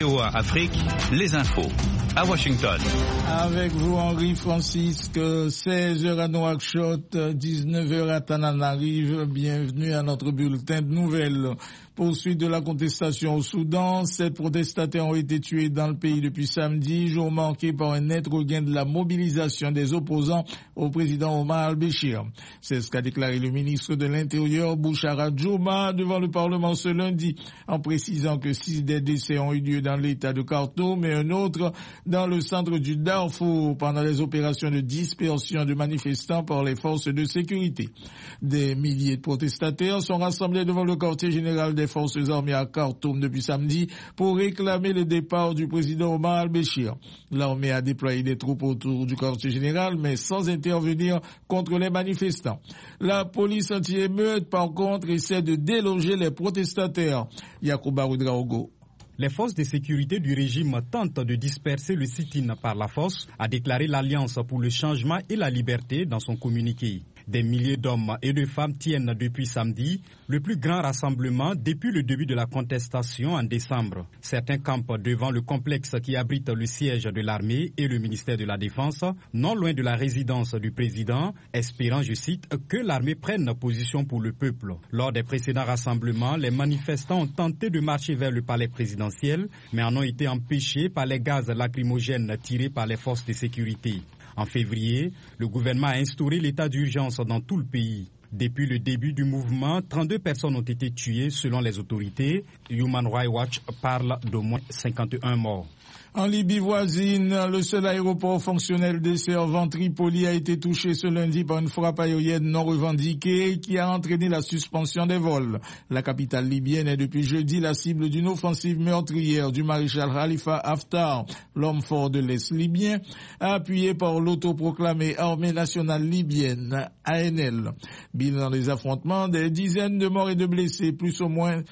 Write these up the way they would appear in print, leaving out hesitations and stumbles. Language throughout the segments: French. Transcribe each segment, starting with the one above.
VOA Afrique, les infos. À Washington. Avec vous, Henri Francisque, 16h à Nouakchott, 19h à Tananarive. Bienvenue à notre bulletin de nouvelles. Poursuite de la contestation au Soudan. 7 protestataires ont été tués dans le pays depuis samedi, jour marqué par un net regain de la mobilisation des opposants au président Omar al-Béchir. C'est ce qu'a déclaré le ministre de l'Intérieur, Bouchara Djouma, devant le Parlement ce lundi, en précisant que 6 des décès ont eu lieu dans l'État de Khartoum et un autre dans le centre du Darfour pendant les opérations de dispersion de manifestants par les forces de sécurité. Des milliers de protestataires sont rassemblés devant le quartier général des forces armées à Khartoum depuis samedi pour réclamer le départ du président Omar al-Béchir. L'armée a déployé des troupes autour du quartier général, mais sans intervenir contre les manifestants. La police anti-émeute, par contre, essaie de déloger les protestataires. Yacouba Ouedraogo. Les forces de sécurité du régime tentent de disperser le sit-in par la force, a déclaré l'Alliance pour le changement et la liberté dans son communiqué. Des milliers d'hommes et de femmes tiennent depuis samedi le plus grand rassemblement depuis le début de la contestation en décembre. Certains campent devant le complexe qui abrite le siège de l'armée et le ministère de la Défense, non loin de la résidence du président, espérant, je cite, que l'armée prenne position pour le peuple. Lors des précédents rassemblements, les manifestants ont tenté de marcher vers le palais présidentiel, mais en ont été empêchés par les gaz lacrymogènes tirés par les forces de sécurité. En février, le gouvernement a instauré l'état d'urgence dans tout le pays. Depuis le début du mouvement, 32 personnes ont été tuées selon les autorités. Human Rights Watch parle d'au moins 51 morts. En Libye voisine, le seul aéroport fonctionnel desservant Tripoli a été touché ce lundi par une frappe aérienne non revendiquée qui a entraîné la suspension des vols. La capitale libyenne est depuis jeudi la cible d'une offensive meurtrière du maréchal Khalifa Haftar, l'homme fort de l'Est libyen, appuyé par l'autoproclamée Armée nationale libyenne, ANL. Bilan des affrontements, des dizaines de morts et de blessés, plus ou moins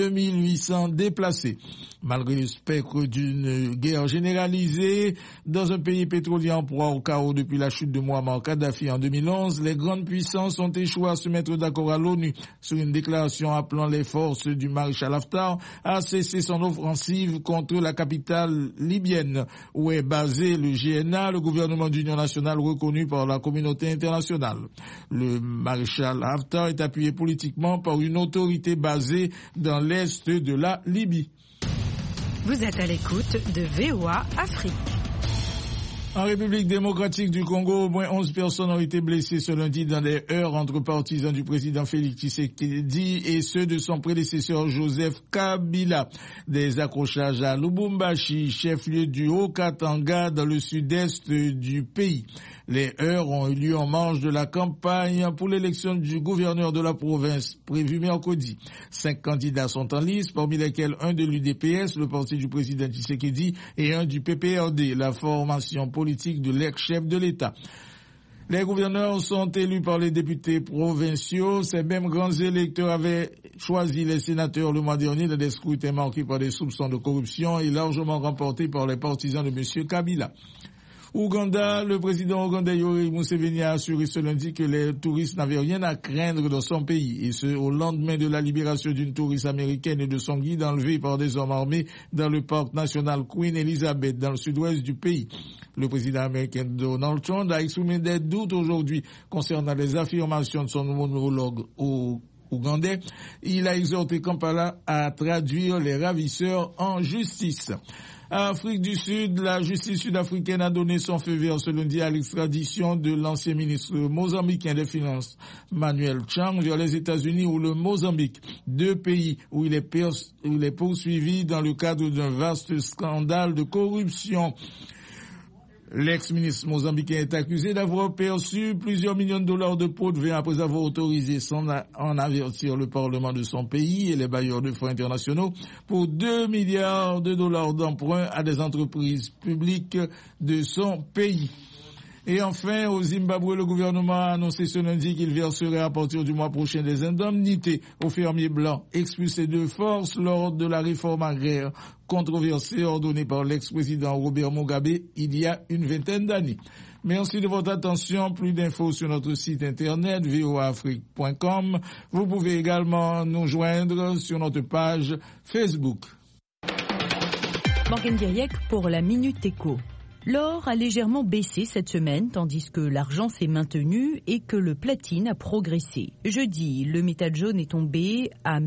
2800 déplacés. Malgré le spectre d'une guerre généralisée dans un pays pétrolier en proie au chaos depuis la chute de Muammar Kadhafi en 2011, les grandes puissances ont échoué à se mettre d'accord à l'ONU sur une déclaration appelant les forces du maréchal Haftar à cesser son offensive contre la capitale libyenne où est basé le GNA, le gouvernement d'union nationale reconnu par la communauté internationale. Le maréchal Haftar est appuyé politiquement par une autorité basée dans l'est de la Libye. Vous êtes à l'écoute de VOA Afrique. En République démocratique du Congo, au moins 11 personnes ont été blessées ce lundi dans des heurts entre partisans du président Félix Tshisekedi et ceux de son prédécesseur Joseph Kabila. Des accrochages à Lubumbashi, chef-lieu du Haut-Katanga dans le sud-est du pays. Les heurts ont eu lieu en marge de la campagne pour l'élection du gouverneur de la province, prévue mercredi. 5 candidats sont en lice, parmi lesquels un de l'UDPS, le parti du président Tshisekedi, et un du PPRD, la formation politique de l'ex-chef de l'État. Les gouverneurs sont élus par les députés provinciaux. Ces mêmes grands électeurs avaient choisi les sénateurs le mois dernier dans des scrutins marqués par des soupçons de corruption et largement remportés par les partisans de M. Kabila. Ouganda, le président ougandais Yoweri Museveni a assuré ce lundi que les touristes n'avaient rien à craindre dans son pays, et ce au lendemain de la libération d'une touriste américaine et de son guide enlevé par des hommes armés dans le parc national Queen Elizabeth dans le sud-ouest du pays. Le président américain Donald Trump a exprimé des doutes aujourd'hui concernant les affirmations de son homologue ougandais. Il a exhorté Kampala à traduire les ravisseurs en justice. À Afrique du Sud, la justice sud-africaine a donné son feu vert ce lundi à l'extradition de l'ancien ministre mozambicain des Finances, Manuel Chang, vers les États-Unis ou le Mozambique, 2 pays où il est poursuivi dans le cadre d'un vaste scandale de corruption. L'ex-ministre mozambicain est accusé d'avoir perçu plusieurs millions de dollars de pots de vin après avoir autorisé sans en avertir le Parlement de son pays et les bailleurs de fonds internationaux pour 2 milliards de dollars d'emprunts à des entreprises publiques de son pays. Et enfin, au Zimbabwe, le gouvernement a annoncé ce lundi qu'il verserait à partir du mois prochain des indemnités aux fermiers blancs expulsés de force lors de la réforme agraire controversée ordonnée par l'ex-président Robert Mugabe il y a une vingtaine d'années. Merci de votre attention. Plus d'infos sur notre site internet voaafrique.com. Vous pouvez également nous joindre sur notre page Facebook. Morgane Diriec pour la Minute Éco. L'or a légèrement baissé cette semaine, tandis que l'argent s'est maintenu et que le platine a progressé. Jeudi, le métal jaune est tombé à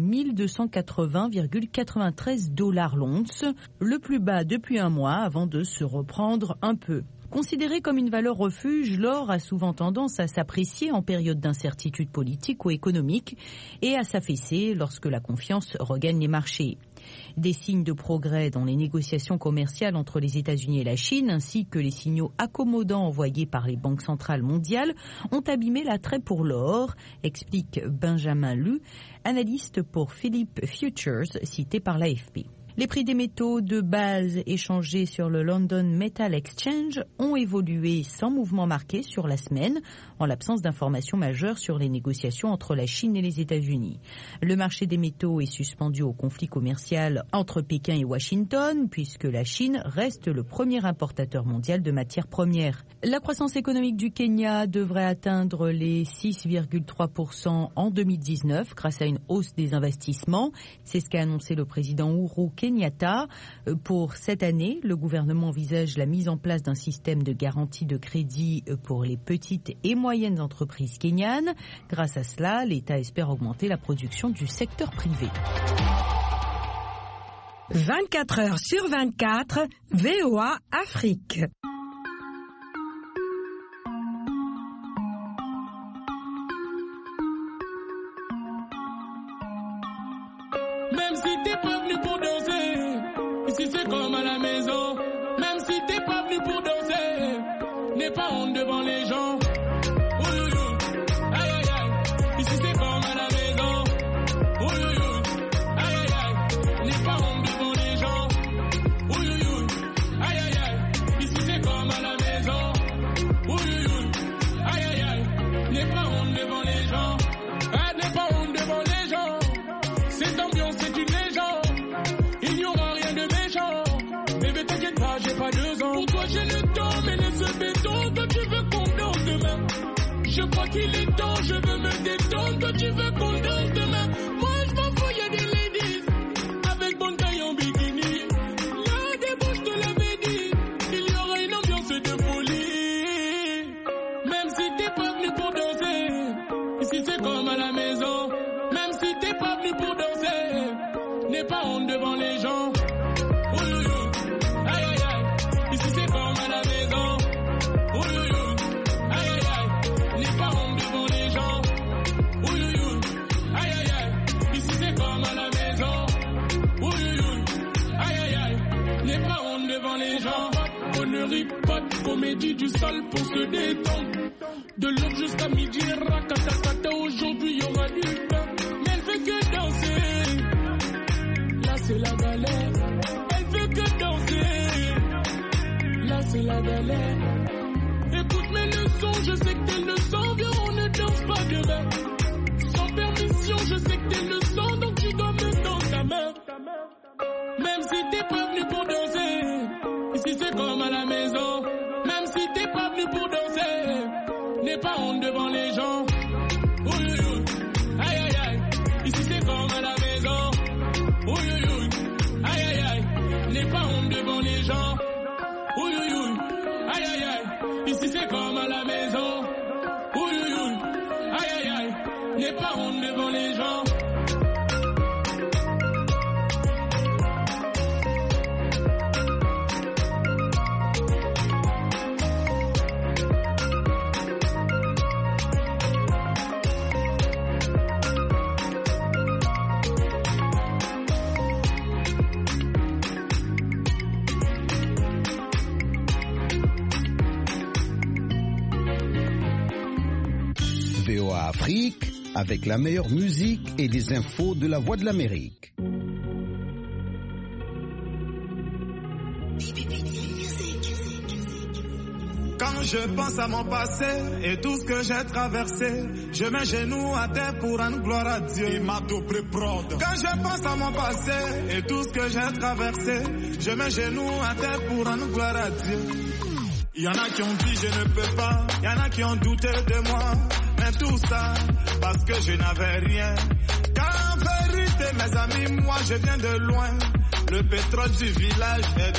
1280,93 $ l'once, le plus bas depuis un mois avant de se reprendre un peu. Considéré comme une valeur refuge, l'or a souvent tendance à s'apprécier en période d'incertitude politique ou économique et à s'affaisser lorsque la confiance regagne les marchés. Des signes de progrès dans les négociations commerciales entre les États-Unis et la Chine, ainsi que les signaux accommodants envoyés par les banques centrales mondiales, ont abîmé l'attrait pour l'or, explique Benjamin Lu, analyste pour Philip Futures, cité par l'AFP. Les prix des métaux de base échangés sur le London Metal Exchange ont évolué sans mouvement marqué sur la semaine, en l'absence d'informations majeures sur les négociations entre la Chine et les États-Unis. Le marché des métaux est suspendu au conflit commercial entre Pékin et Washington, puisque la Chine reste le premier importateur mondial de matières premières. La croissance économique du Kenya devrait atteindre les 6,3% en 2019 grâce à une hausse des investissements. C'est ce qu'a annoncé le président Uhuru Kenyatta. Pour cette année, le gouvernement envisage la mise en place d'un système de garantie de crédit pour les petites et moyennes entreprises kenyanes. Grâce à cela, l'État espère augmenter la production du secteur privé. 24 heures sur 24, VOA Afrique. Même si t'es pas venu pour danser, ici c'est comme à la maison. Même si t'es pas venu pour danser, n'aie pas honte devant les gens. Ouyouyou, aïe aïe aïe, ici c'est comme à la maison. Ouyouyou, aïe aïe aïe, n'aie pas honte devant les gens. Ouyouyou, aïe aïe aïe, ici c'est comme à la maison. Ouyouyou, aïe aïe aïe, n'aie pas honte devant les gens. Ah, n'aie pas honte devant les gens. Cette ambiance c'est une légende, il n'y aura rien de méchant. Bébé t'inquiète pas, j'ai pas 2 ans. Pour toi j'ai le temps, mais laisse le béton. Toi tu veux qu'on danse demain. Je crois qu'il est temps, je veux me détendre. Toi tu veux qu'on danse demain. Moi je m'en fous, y'a des ladies avec bonne taille en bikini. Là début je te l'avais dit, il y aura une ambiance de folie. Même si t'es pas venu pour danser, ici c'est comme à la maison. Même si t'es pas venu pour danser, n'aie pas honte devant les gens. Ouyouyou, aïe aïe aïe, ici c'est comme à la maison. Ouyouyou, aïe aïe aïe, n'aie pas honte devant les gens. Ouyouyou, aïe aïe aïe, ici c'est comme à la maison. Ouyouyou, aïe aïe aïe, n'aie pas honte devant les gens. On ne rit pas de comédie, du sale pour se détendre. De l'aube jusqu'à midi, rakatakata, aujourd'hui y aura du pain. Mais elle fait que danser, là c'est la galère. Elle fait que danser, là c'est la galère. Écoute mes leçons, je sais que tes leçons, viens on ne danse pas demain. Sans permission, je sais que tes leçons, donc tu dois me tendre ta main. Même si t'es pas venu pour danser, ici c'est comme à la maison. Même si t'es pas venu pour danser, n'aie pas honte devant les gens. Ouyouyou, aïe aïe aïe, ici c'est comme à la maison. Ouyouyou, aïe aïe aïe, n'aie pas honte devant les gens. Ouyouyou, aïe aïe aïe, ici c'est comme à la maison. Ouyouyou, aïe aïe aïe, n'aie pas honte devant les gens. VOA Afrique, avec la meilleure musique et des infos de la Voix de l'Amérique. Quand je pense à mon passé et tout ce que j'ai traversé, je mets genoux à terre pour rendre gloire à Dieu. Quand je pense à mon passé et tout ce que j'ai traversé, je mets genoux à terre pour rendre gloire à Dieu. Il y en a qui ont dit je ne peux pas, il y en a qui ont douté de moi, mais tout ça parce que je n'avais rien. Car en vérité mes amis, moi je viens de loin. Le pétrole du village est